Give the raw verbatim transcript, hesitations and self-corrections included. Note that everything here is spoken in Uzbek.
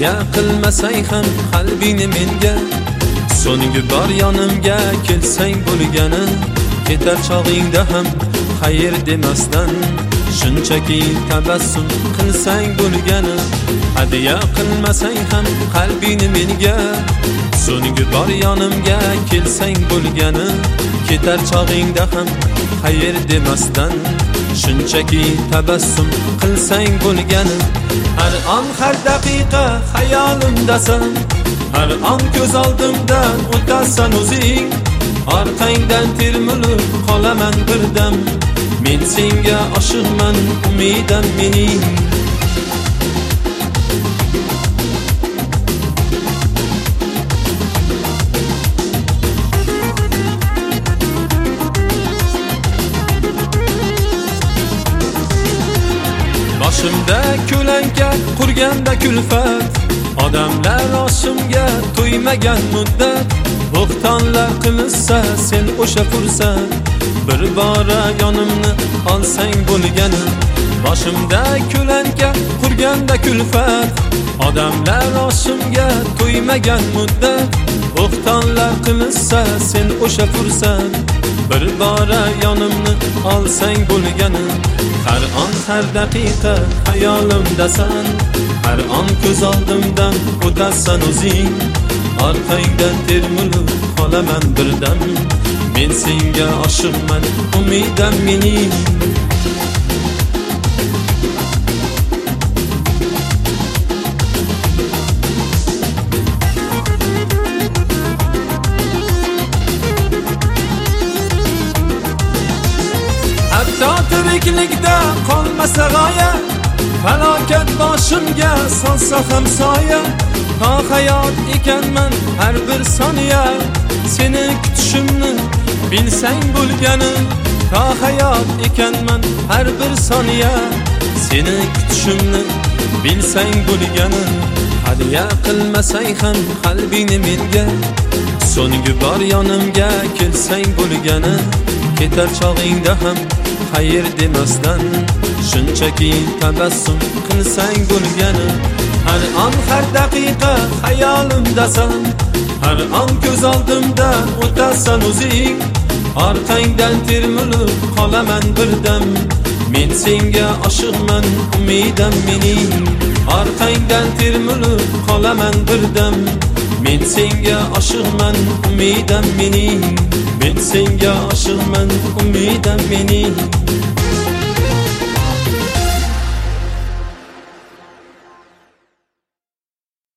Hadya qilmasang ham qalbingni menga, so'nggi bor yonimga kelsang bo'lgani, ketar chog'ingda ham xayr demasdan shunchaki tabassum qilsang bo'lgani. Hadya qilmasang ham qalbingni menga, so'nggi bor yonimga kelsang bo'lgani, ketar chog'ingda ham xayr demasdan shunchaki tabassum qilsang bo'lgani. Har on har daqiqa xayolimdasan, har on ko'z oldimdan o'tasan o'zing, orqangdan termilib qolaman birdam, men senga oshiqman umidam mening. Boshimda ko'lanka qurganda kulfat, odamlar oshimga to'ymagan muddat, bo'xtonlar qilsa sen o'sha fursat, bir bora yonimni olsang bo'lgani. Boshimda ko'lanka qurganda kulfat, odamlar oshimga to'ymagan muddat, bo'xtonlar qilsa sen o'sha fursat, bir bora yonimni olsang bo'lgani. Har on har daqiqa xayolimdasan, har on ko'z oldimdan o'tasan o'zing, orqangdan termilib qolaman birdam, men senga oshiqman umidam mening. Hatto tiriklikda qolmasa g'oya, falokat boshimga solsa ham soya, to hayot ekanman har bir soniya, seni kutishimni bilsang bo'lgani. To hayot ekanman har bir soniya, seni kutishimni bilsang bo'lgani. Hadya qilmasang ham qalbingni menga, so'nggi bor yonimga kelsang bo'lgani, ketar chog'ingda ham xayr demasdan shunchaki tabassum qilsang bo'lgani. Har on har daqiqa xayolimdasan, har on ko'z oldimda o'tasan o'zing, orqangdan termilib qolaman birdam, men senga oshiqman umidam mening. Orqangdan termilib qolaman birdam, men senga oshiqman umidam mening, men senga oshiqman umidam mening.